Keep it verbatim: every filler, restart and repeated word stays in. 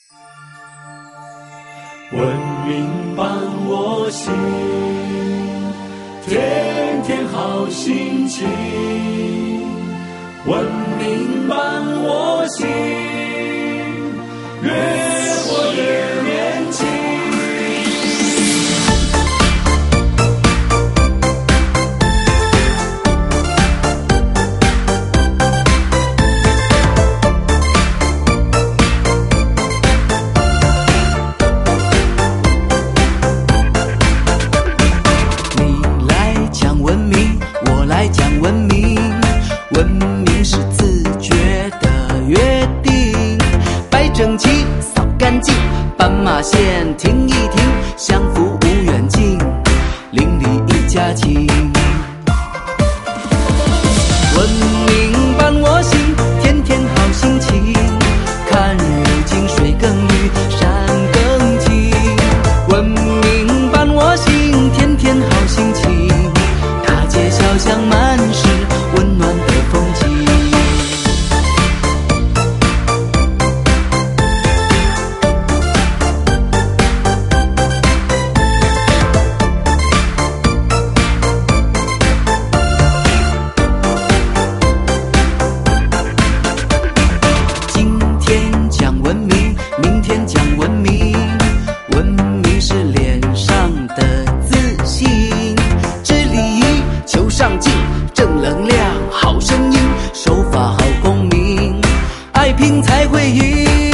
文明伴我行，天天好心情。文明伴我行，越活越年轻。 斑马线停一停，相扶无远近，邻里一家亲。文明伴我行，天天好心情，看日进水更绿，山更青。文明伴我行，天天好心情，大街小巷满是温暖的风景。正能量，好声音，守法好公民，爱拼才会赢。